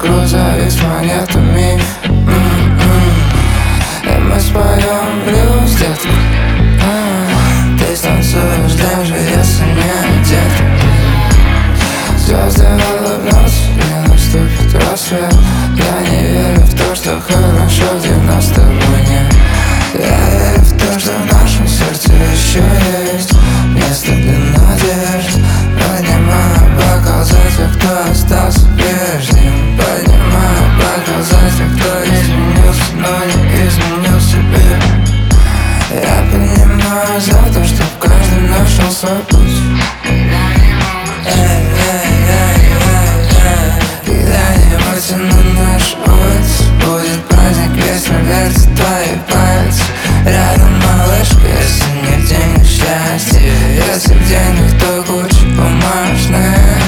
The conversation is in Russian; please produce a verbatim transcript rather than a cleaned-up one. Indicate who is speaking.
Speaker 1: грузовик с монетами. И мы споем блюз, детка. Ты станцуешь, даже если не одета. Звезды улыбнутся, и наступит рассвет. Я не верю в то, что хорошо, где нас с тобой нет. Я верю в то, что в нашем сердце еще есть место для надежд. Поднимаю бокал за тех, кто остался прежним. Поднимаю бокал за тех, кто изменился, но не изменил себе. Я поднимаю за то, чтоб каждый нашел свой путь. Когда-нибудь на наш улице будет праздник, весь вертит твои пальцы. Рядом малышка, если нет денег счастье, если денег, то куча бумажных.